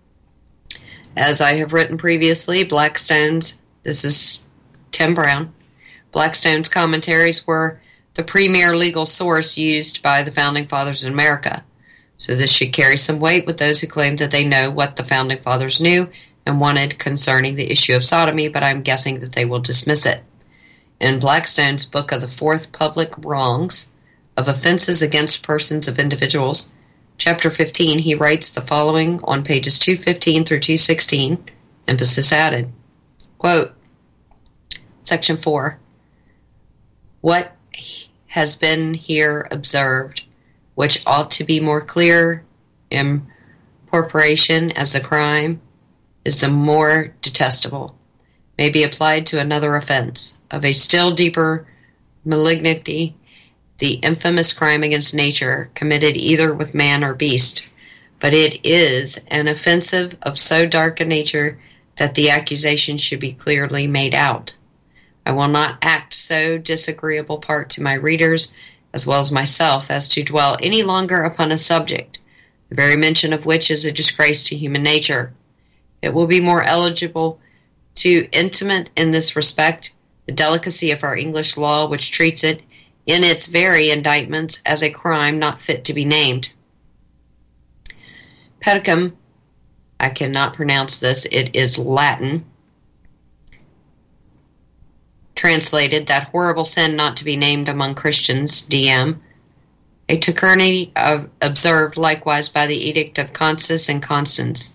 As I have written previously, Blackstone's, this is Tim Brown, Blackstone's commentaries were the premier legal source used by the Founding Fathers in America. So this should carry some weight with those who claim that they know what the Founding Fathers knew and wanted concerning the issue of sodomy, but I'm guessing that they will dismiss it. In Blackstone's book of the Fourth Public Wrongs of Offenses Against Persons of Individuals, Chapter fifteen, he writes the following on pages two fifteen through two sixteen, emphasis added. Quote, Section four, what has been here observed, which ought to be more clear incorporation as a crime, is the more detestable, may be applied to another offense of a still deeper malignity, the infamous crime against nature committed either with man or beast, but it is an offensive of so dark a nature that the accusation should be clearly made out. I will not act so disagreeable part to my readers, as well as myself, as to dwell any longer upon a subject, the very mention of which is a disgrace to human nature. It will be more eligible to intimate in this respect the delicacy of our English law, which treats it in its very indictments as a crime not fit to be named. Pedicum, I cannot pronounce this, it is Latin, translated that horrible sin not to be named among Christians, D M, a tacernity of, observed likewise by the Edict of Consus and Constans.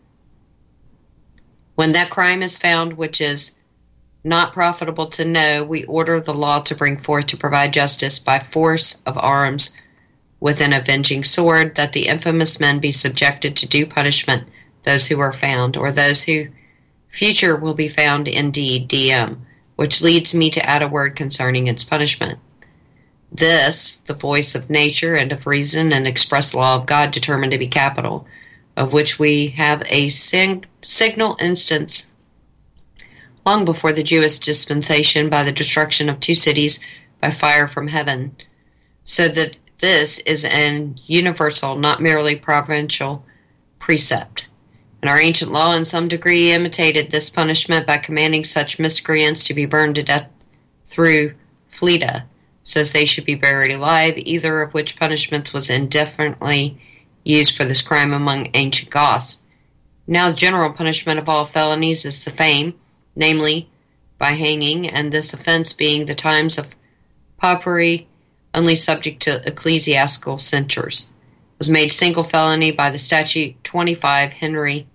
When that crime is found which is not profitable to know, we order the law to bring forth to provide justice by force of arms with an avenging sword, that the infamous men be subjected to due punishment, those who are found, or those who future will be found indeed, D M, which leads me to add a word concerning its punishment. This, the voice of nature and of reason and express law of God determined to be capital, of which we have a sing- signal instance long before the Jewish dispensation by the destruction of two cities by fire from heaven, so that this is an universal, not merely provincial, precept. And our ancient law in some degree imitated this punishment by commanding such miscreants to be burned to death through Fleta, says they should be buried alive, either of which punishments was indefinitely used for this crime among ancient Goths. Now general punishment of all felonies is the fame, namely by hanging, and this offense being the times of popery, only subject to ecclesiastical censures, was made single felony by the statute twenty-five Henry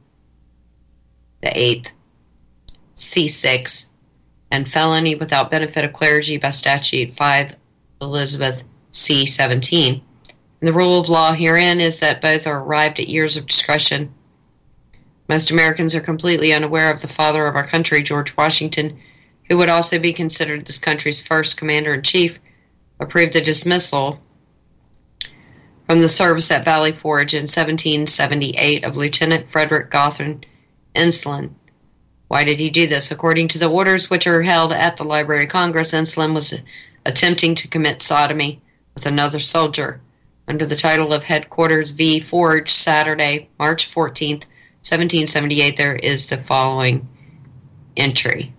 the Eighth, C six, and felony without benefit of clergy by statute five Elizabeth C seventeen. And the rule of law herein is that both are arrived at years of discretion. Most Americans are completely unaware of the father of our country, George Washington, who would also be considered this country's first commander-in-chief, approved the dismissal from the service at Valley Forge in seventeen seventy-eight of Lieutenant Frederick Gothard Ensslin. Why did he do this? According to the orders which are held at the Library of Congress, Ensslin was attempting to commit sodomy with another soldier under the title of Headquarters V. Forge, Saturday, March fourteenth, seventeen seventy-eight. There is the following entry.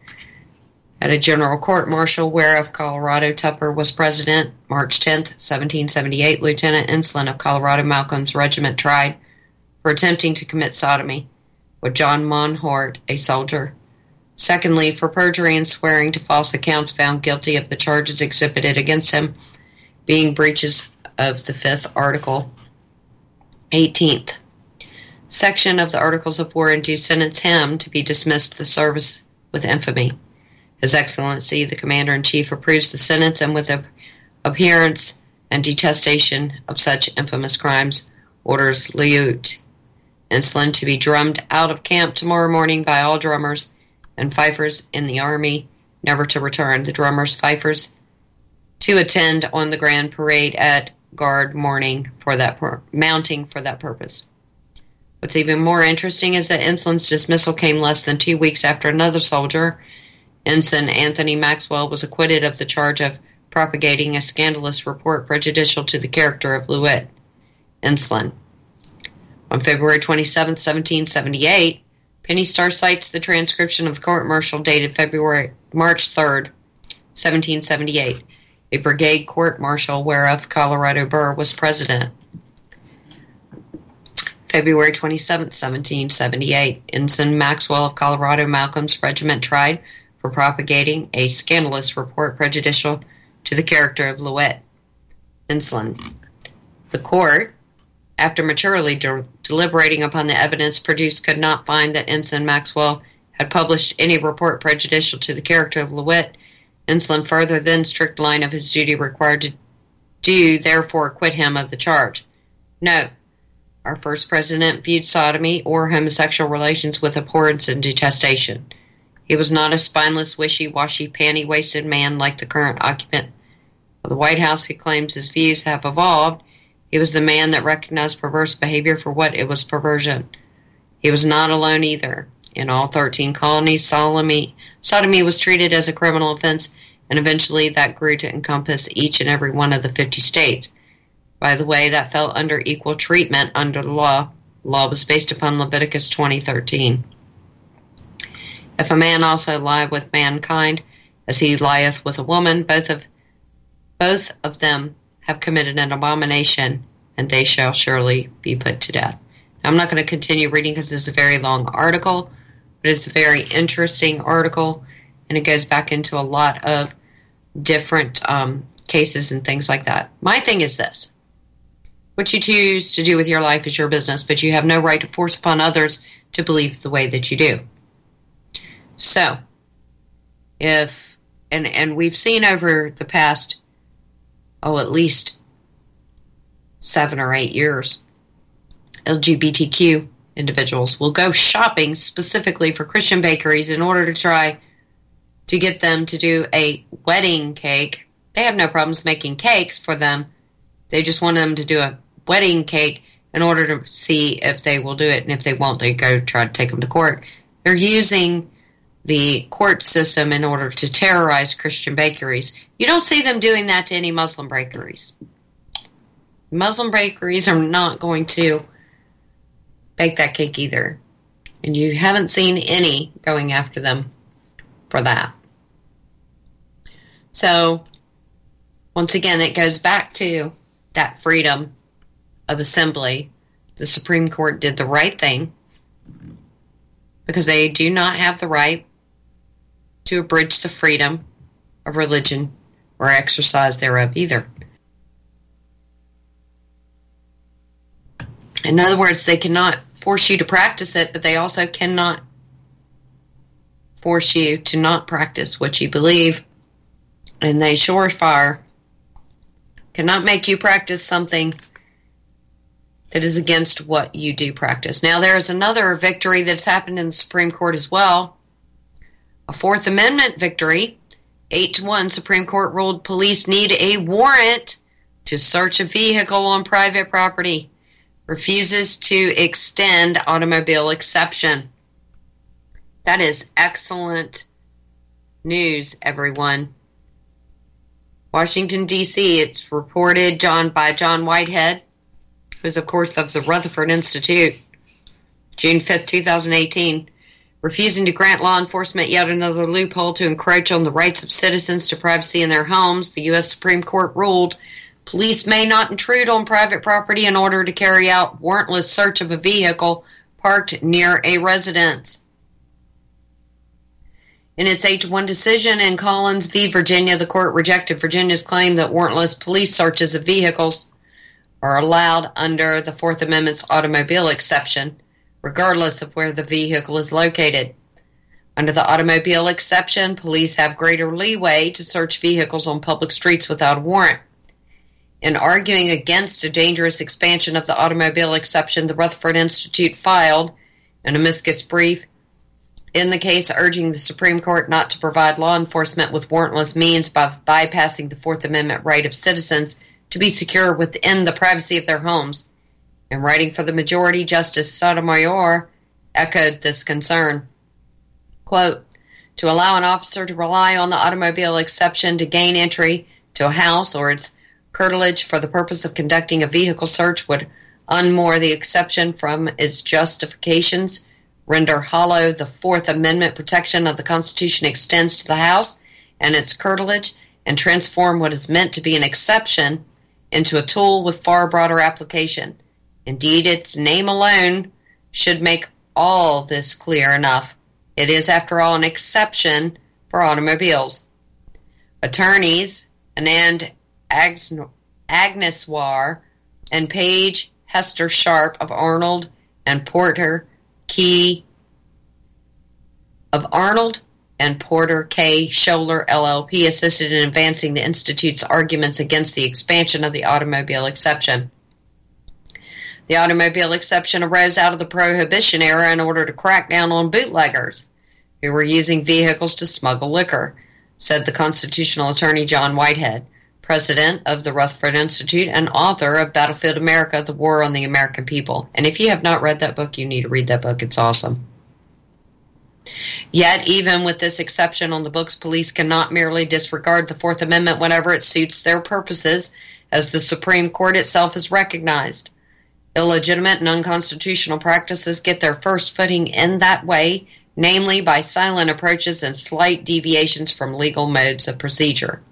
At a general court-martial whereof Colorado Tupper was president, March tenth, seventeen seventy-eight, Lieutenant Ensslin of Colorado Malcolm's regiment tried for attempting to commit sodomy with John Monhort, a soldier. Secondly, for perjury and swearing to false accounts, found guilty of the charges exhibited against him, being breaches of the fifth article. eighteenth section of the Articles of War, and do sentence him to be dismissed the service with infamy. His Excellency, the Commander-in-Chief, approves the sentence, and with the appearance and detestation of such infamous crimes, orders Lieutenant Ensslin to be drummed out of camp tomorrow morning by all drummers and fifers in the army, never to return. The drummers, fifers, to attend on the grand parade at guard morning for that pur- mounting for that purpose. What's even more interesting is that Enslin's dismissal came less than two weeks after another soldier, Ensign Anthony Maxwell, was acquitted of the charge of propagating a scandalous report prejudicial to the character of Lieutenant Ensslin. On February twenty-seventh, seventeen seventy-eight, Penny Star cites the transcription of the court-martial dated February March third, seventeen seventy-eight, a brigade court-martial whereof Colorado Burr was president. February twenty-seventh, seventeen seventy-eight, Ensign Maxwell of Colorado Malcolm's regiment tried for propagating a scandalous report prejudicial to the character of Lieutenant Ensslin. The court, after maturely de- deliberating upon the evidence produced, could not find that Ensign Maxwell had published any report prejudicial to the character of Lieutenant Ensslin further than strict line of his duty required to do, therefore acquit him of the charge. No. Our first president viewed sodomy or homosexual relations with abhorrence and detestation. He was not a spineless, wishy-washy, panty-waisted man like the current occupant of the White House who claims his views have evolved. He was the man that recognized perverse behavior for what it was, perversion. He was not alone either. In all thirteen colonies, sodomy, sodomy was treated as a criminal offense, and eventually that grew to encompass each and every one of the fifty states. By the way, that fell under equal treatment under the law. The law was based upon Leviticus twenty thirteen. If a man also lie with mankind, as he lieth with a woman, both of both of them have committed an abomination, and they shall surely be put to death. Now, I'm not going to continue reading because this is a very long article, but it's a very interesting article, and it goes back into a lot of different um, cases and things like that. My thing is this. What you choose to do with your life is your business, but you have no right to force upon others to believe the way that you do. So, if, and, and we've seen over the past, oh, at least seven or eight years, L G B T Q individuals will go shopping specifically for Christian bakeries in order to try to get them to do a wedding cake. They have no problems making cakes for them. They just want them to do a wedding cake in order to see if they will do it, and if they won't, they go try to take them to court. They're using the court system in order to terrorize Christian bakeries. You don't see them doing that to any Muslim bakeries. Muslim bakeries are not going to bake that cake either. And you haven't seen any going after them for that. So, once again, it goes back to that freedom of assembly. The Supreme Court did the right thing because they do not have the right to abridge the freedom of religion or exercise thereof either. In other words, they cannot force you to practice it, but they also cannot force you to not practice what you believe. And they surefire cannot make you practice something that is against what you do practice. Now, there is another victory that's happened in the Supreme Court as well. A Fourth Amendment victory. Eight to one, Supreme Court ruled police need a warrant to search a vehicle on private property. Refuses to extend automobile exception. That is excellent news, everyone. Washington, D C, it's reported John by John Whitehead, who is, of course, of the Rutherford Institute, June fifth, twenty eighteen, refusing to grant law enforcement yet another loophole to encroach on the rights of citizens to privacy in their homes. The U S Supreme Court ruled police may not intrude on private property in order to carry out warrantless search of a vehicle parked near a residence. In its eight to one decision in Collins v. Virginia, the court rejected Virginia's claim that warrantless police searches of vehicles are allowed under the Fourth Amendment's automobile exception, regardless of where the vehicle is located. Under the automobile exception, police have greater leeway to search vehicles on public streets without a warrant. In arguing against a dangerous expansion of the automobile exception, the Rutherford Institute filed an amicus brief in the case urging the Supreme Court not to provide law enforcement with warrantless means by bypassing the Fourth Amendment right of citizens to be secure within the privacy of their homes. In writing for the majority, Justice Sotomayor echoed this concern. Quote, to allow an officer to rely on the automobile exception to gain entry to a house or its curtilage for the purpose of conducting a vehicle search would unmoor the exception from its justifications, render hollow the Fourth Amendment protection of the Constitution extends to the house and its curtilage, and transform what is meant to be an exception into a tool with far broader application. Indeed, its name alone should make all this clear enough. It is, after all, an exception for automobiles. Attorneys Anand Agneswar and Paige Hester Sharp of Arnold and Porter Key of Arnold and Porter K. Scholler L L P assisted in advancing the Institute's arguments against the expansion of the automobile exception. The automobile exception arose out of the Prohibition era in order to crack down on bootleggers who were using vehicles to smuggle liquor, said the constitutional attorney John Whitehead, president of the Rutherford Institute and author of Battlefield America, The War on the American People. And if you have not read that book, you need to read that book. It's awesome. Yet, even with this exception on the books, police cannot merely disregard the Fourth Amendment whenever it suits their purposes, as the Supreme Court itself has recognized. Illegitimate and unconstitutional practices get their first footing in that way, namely by silent approaches and slight deviations from legal modes of procedure.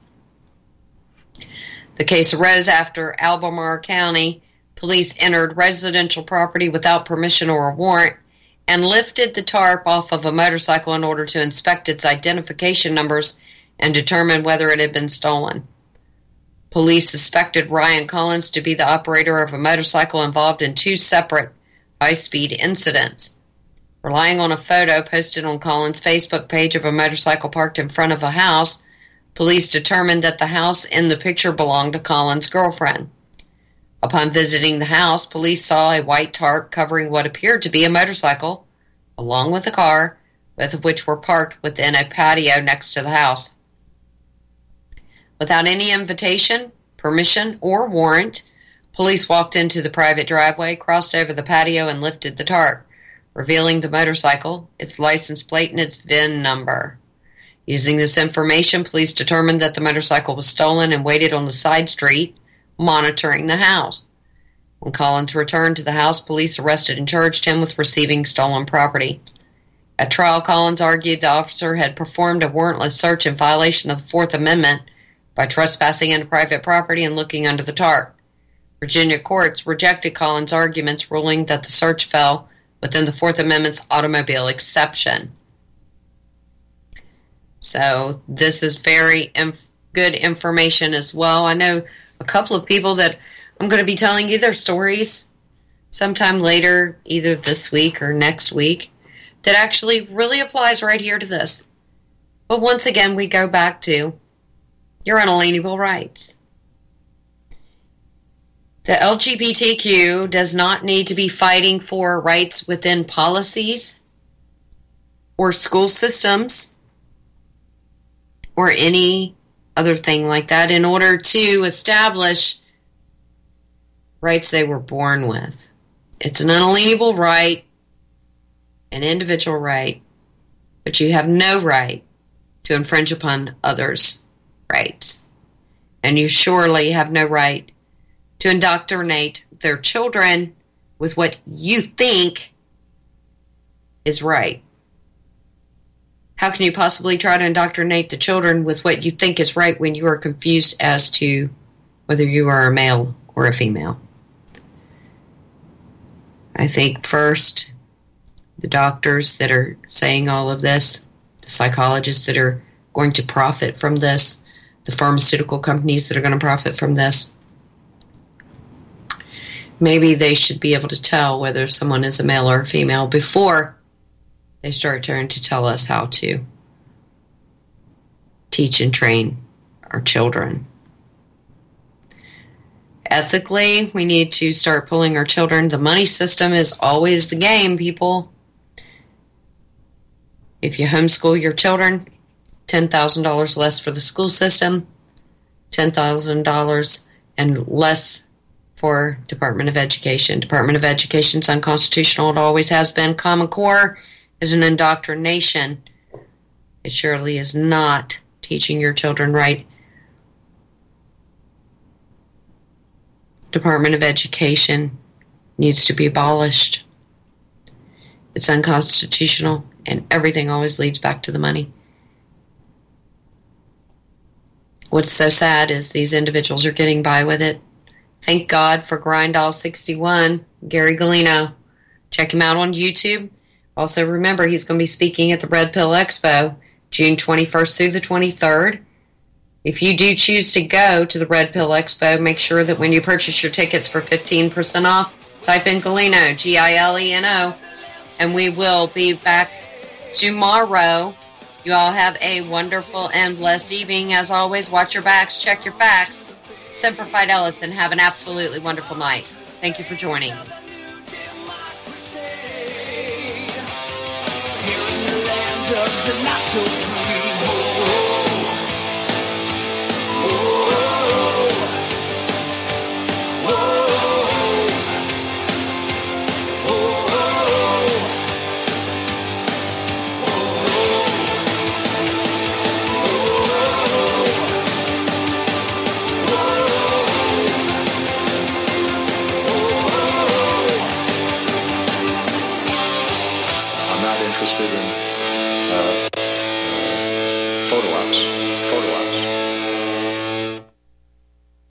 The case arose after Albemarle County police entered residential property without permission or a warrant and lifted the tarp off of a motorcycle in order to inspect its identification numbers and determine whether it had been stolen. Police suspected Ryan Collins to be the operator of a motorcycle involved in two separate high-speed incidents. Relying on a photo posted on Collins' Facebook page of a motorcycle parked in front of a house, police determined that the house in the picture belonged to Collins' girlfriend. Upon visiting the house, police saw a white tarp covering what appeared to be a motorcycle, along with a car, both of which were parked within a patio next to the house. Without any invitation, permission, or warrant, police walked into the private driveway, crossed over the patio, and lifted the tarp, revealing the motorcycle, its license plate, and its V I N number. Using this information, police determined that the motorcycle was stolen and waited on the side street, monitoring the house. When Collins returned to the house, police arrested and charged him with receiving stolen property. At trial, Collins argued the officer had performed a warrantless search in violation of the Fourth Amendment by trespassing into private property and looking under the tarp. Virginia courts rejected Collins' arguments, ruling that the search fell within the Fourth Amendment's automobile exception. So this is very inf- good information as well. I know a couple of people that I'm going to be telling you their stories sometime later, either this week or next week, that actually really applies right here to this. But once again, we go back to your unalienable rights. The L G B T Q does not need to be fighting for rights within policies or school systems or any other thing like that in order to establish rights they were born with. It's an unalienable right, an individual right, but you have no right to infringe upon others' rights. And you surely have no right to indoctrinate their children with what you think is right. How can you possibly try to indoctrinate the children with what you think is right when you are confused as to whether you are a male or a female? I think first, the doctors that are saying all of this, the psychologists that are going to profit from this, the pharmaceutical companies that are going to profit from this, maybe they should be able to tell whether someone is a male or a female before they start trying to tell us how to teach and train our children. Ethically, we need to start pulling our children. The money system is always the game, people. If you homeschool your children, ten thousand dollars less for the school system, ten thousand dollars and less for Department of Education. Department of Education is unconstitutional. It always has been. Common Core is an indoctrination. It surely is not teaching your children right. Department of Education needs to be abolished. It's unconstitutional, and everything always leads back to the money. What's so sad is these individuals are getting by with it. Thank God for Grindall sixty-one, Gary Galino. Check him out on YouTube. Also, remember, he's going to be speaking at the Red Pill Expo, June twenty-first through the twenty-third. If you do choose to go to the Red Pill Expo, make sure that when you purchase your tickets for fifteen percent off, type in Galeno, G I L E N O, and we will be back tomorrow. You all have a wonderful and blessed evening. As always, watch your backs, check your facts. Semper Fidelis, and have an absolutely wonderful night. Thank you for joining. Here in the land of the not so free.